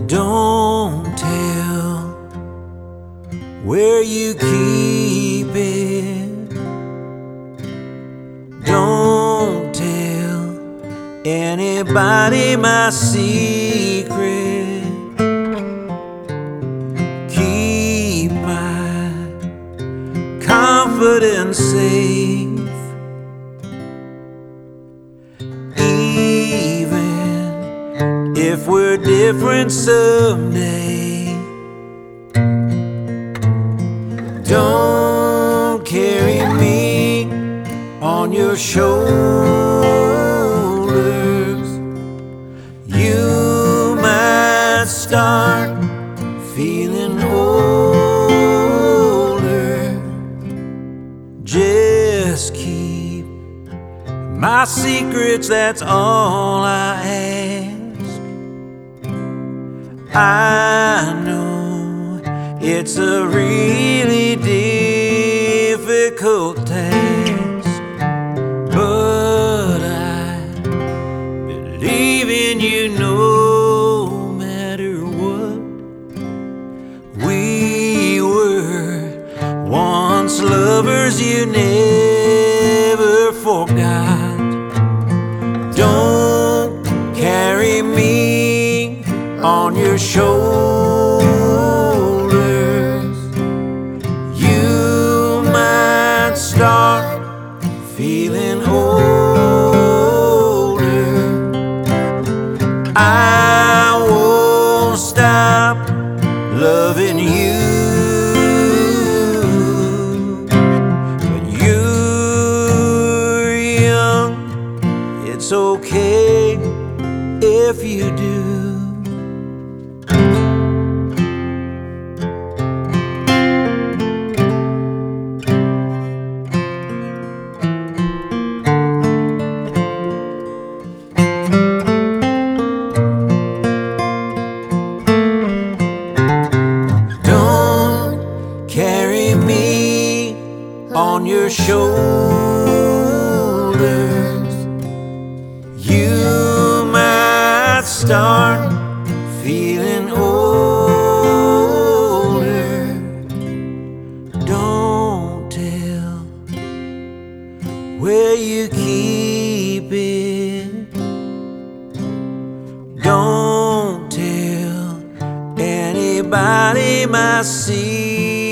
Don't tell where you keep it. Don't tell anybody my secret. Keep my confidence safe. Even if we're different someday, don't carry me on your shoulders. You might start feeling older. Just keep my secrets, that's all I ask. I know it's a really difficult task, but I believe in you no matter what. We were once lovers you never forgot. Don't carry me on your shoulders. You might start feeling older. I won't stop loving you, but you're young. It's okay if you do. Don't carry me on your shoulders. You might start feeling older. Don't tell where you keep it. Don't tell anybody my secret.